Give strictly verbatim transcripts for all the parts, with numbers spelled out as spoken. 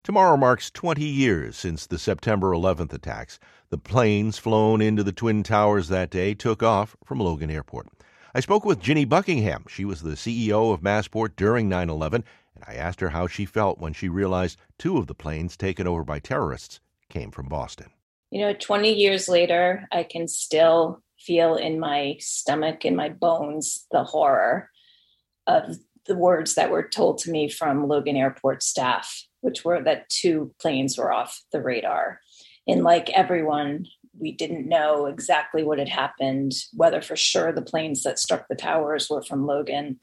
Tomorrow marks twenty years since the September eleventh attacks. The planes flown into the Twin Towers that day took off from Logan Airport. I spoke with Ginny Buckingham. She was the C E O of Massport during nine eleven, and I asked her how she felt when she realized two of the planes taken over by terrorists came from Boston. You know, twenty years later, I can still feel in my stomach, in my bones, the horror of the words that were told to me from Logan Airport staff, which were that two planes were off the radar. And like everyone, we didn't know exactly what had happened, whether for sure the planes that struck the towers were from Logan.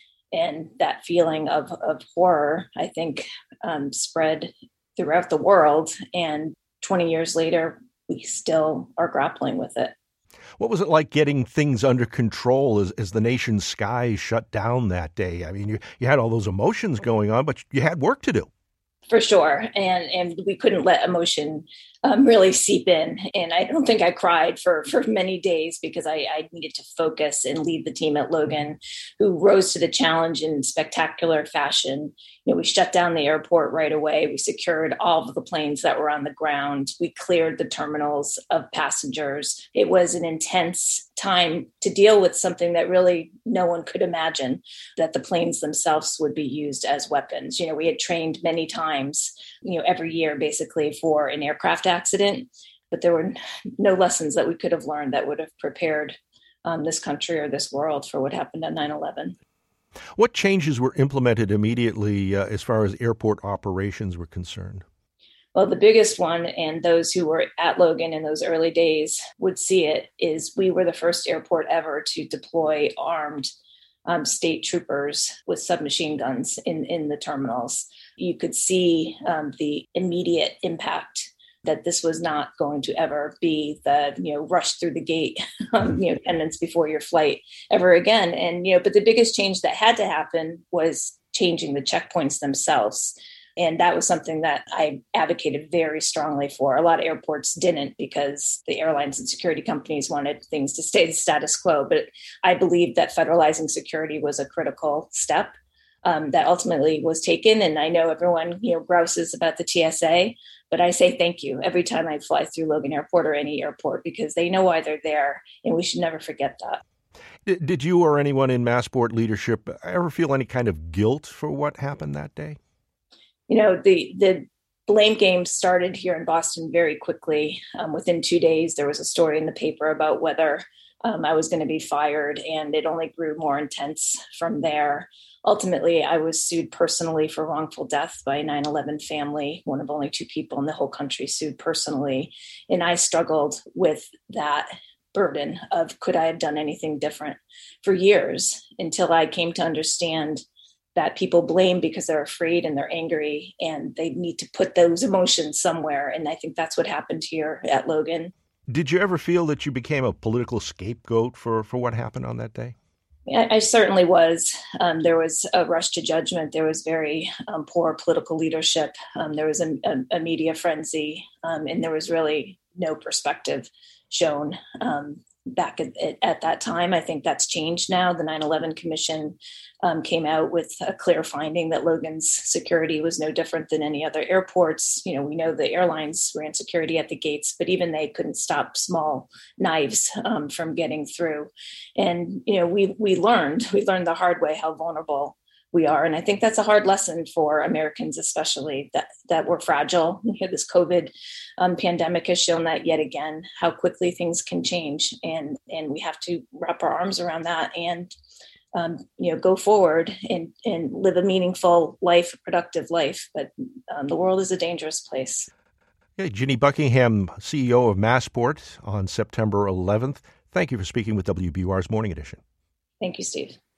And that feeling of, of horror, I think, um, spread throughout the world. And twenty years later, we still are grappling with it. What was it like getting things under control as, as the nation's skies shut down that day? I mean, you, you had all those emotions going on, but you had work to do. For sure. And and we couldn't let emotion um, really seep in. And I don't think I cried for, for many days because I, I needed to focus and lead the team at Logan, who rose to the challenge in spectacular fashion. You know, we shut down the airport right away. We secured all of the planes that were on the ground. We cleared the terminals of passengers. It was an intense time to deal with something that really no one could imagine, that the planes themselves would be used as weapons. You know, we had trained many times, you know, every year basically for an aircraft accident, but there were no lessons that we could have learned that would have prepared um, this country or this world for what happened on nine eleven. What changes were implemented immediately uh, as far as airport operations were concerned? Well, the biggest one, and those who were at Logan in those early days would see it, is we were the first airport ever to deploy armed um, state troopers with submachine guns in, in the terminals. You could see um, the immediate impact that this was not going to ever be the, you know, rush through the gate, um, you know, attendance before your flight ever again. And, you know, but the biggest change that had to happen was changing the checkpoints themselves. And that was something that I advocated very strongly for. A lot of airports didn't because the airlines and security companies wanted things to stay the status quo. But I believed that federalizing security was a critical step um, that ultimately was taken. And I know everyone, you know, grouses about the T S A, but I say thank you every time I fly through Logan Airport or any airport because they know why they're there. And we should never forget that. Did you or anyone in Massport leadership ever feel any kind of guilt for what happened that day? You know, the the blame game started here in Boston very quickly. Um, within two days, there was a story in the paper about whether um, I was going to be fired, and it only grew more intense from there. Ultimately, I was sued personally for wrongful death by a nine eleven family, one of only two people in the whole country sued personally. And I struggled with that burden of could I have done anything different for years until I came to understand that people blame because they're afraid and they're angry and they need to put those emotions somewhere. And I think that's what happened here at Logan. Did you ever feel that you became a political scapegoat for, for what happened on that day? I, I certainly was. Um, there was a rush to judgment. There was very um, poor political leadership. Um, there was a, a, a media frenzy, um, and there was really no perspective shown um, back at, at that time. I think that's changed now. The nine eleven Commission um, came out with a clear finding that Logan's security was no different than any other airports. You know, we know the airlines ran security at the gates, but even they couldn't stop small knives um, from getting through. And, you know, we we learned, we learned the hard way how vulnerable we are. And I think that's a hard lesson for Americans, especially that, that we're fragile. You know, this COVID um, pandemic has shown that yet again, how quickly things can change. And, and we have to wrap our arms around that and, um, you know, go forward and, and live a meaningful life, a productive life. But um, the world is a dangerous place. Yeah, Ginny Buckingham, C E O of Massport on September eleventh. Thank you for speaking with W B U R's Morning Edition. Thank you, Steve.